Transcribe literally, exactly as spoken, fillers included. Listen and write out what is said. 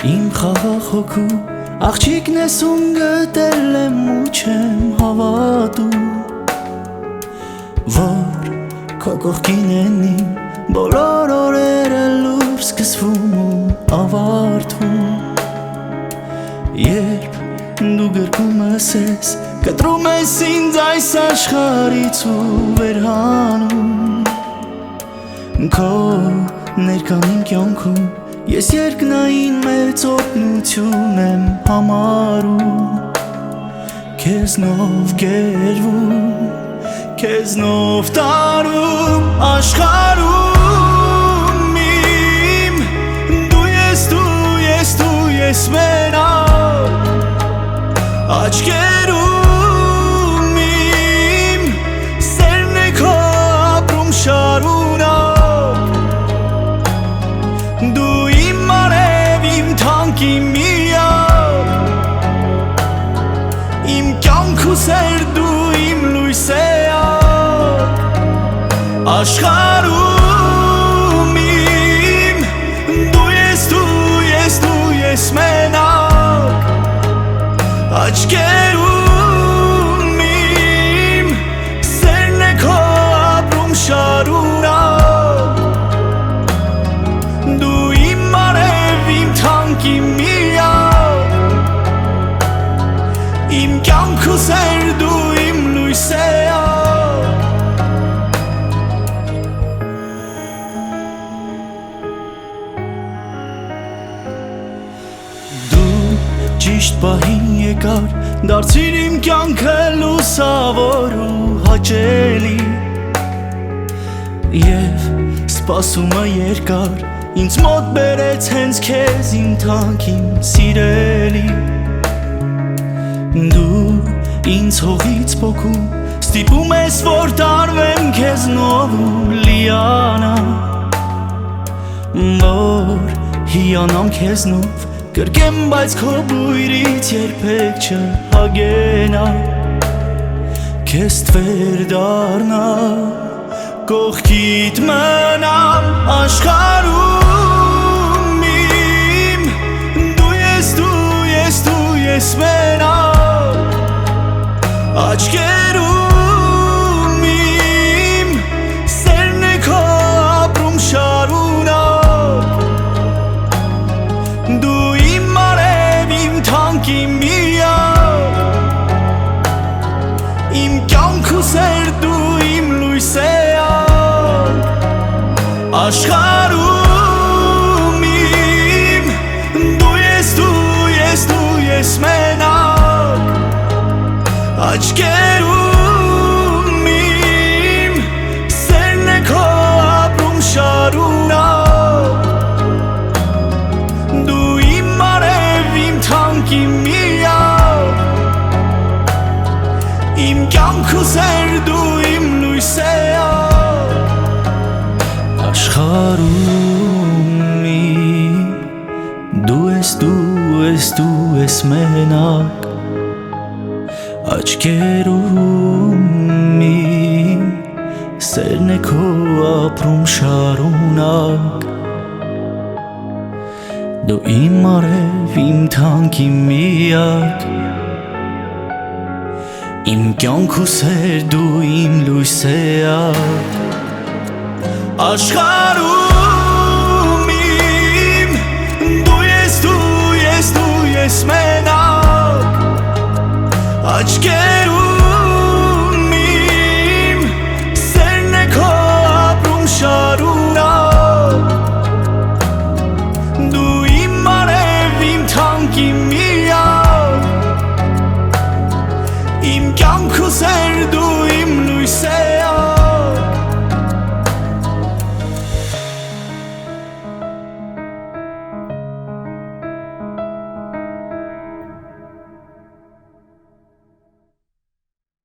Իմ խաղաղ հոգու աղջիկն ես ում գտել եմ ու չեմ հավատում, որ քո կողքին են իմ բոլոր օրերը լուր սկսվում ու ավարտվում։ Երբ դու գրկում ես, կտրում ես ինձ այս աշխարհից ու վերհանում, քո ներկան իմ կյանքում ես երկնային մեծ օգնություն եմ համարում, քեզնով գերվում, քեզնով տարում աշխարհում իմ, դու ես, դու ես, դու ես մենակ աչքերում իմ, սերն է քո ապրում շարունակ, դու իմ արև, իմ թանկ, իմ միակ, իմ կյանք ու սեր, դու իմ լույս էակ աշխարհում իմ, դու ես, դու ես, դու ես մենակ աչքերում իմ, սերն է քո ապրում շարունակ, դու իմ արև, իմ թանկ, իմ միակ, իմ կյանք ու սեր, դու իմ լույս էակ։ Դու ճիշտ պահին եկար, դարձիր իմ կյանքը լուսավոր ու հաճելի, և սպասումը երկար ինձ մոտ բերեց հենց քեզ, իմ թանկ, իմ սիրելի։ Դու ինձ հողից պոկում ստիպում ես, որ տարվեմ քեզնով ու լիանամ, որ հիանամ քեզնով, կրկեմ, բայց քո բույրից երբեք չհագենամ, քեզ տվեր դառնամ, կողքիդ մնամ աշխարհում իմ, դու ես, դու ես, դու ես մենակ աչքերում իմ, սերն է քո ապրում շարունակ, դու իմ արև, իմ թանկ, իմ միակ, իմ կյանք ու սեր, դու իմ լույս էակ աշխարհում իմ, դու ես, դու ես, դու ես մենակ աչքերում իմ, սերն է քո ապրում շարունակ, դու իմ արև, իմ թանկ, իմ միակ, իմ կյանք ու սեր, դու իմ լույս էակ աշխարհում իմ, դու ես, դու ես, դու ես մենակ աչքերում իմ, սերն է քո ապրում շարունակ, դու իմ արև, իմ թանկ, իմ միակ, իմ կյանք ու սեր, դու իմ լույս էակ աշխարհում իմ, դու ես, դու ես, դու ես մենակ աչքերում իմ, սերն է քո ապրում շարունակ, դու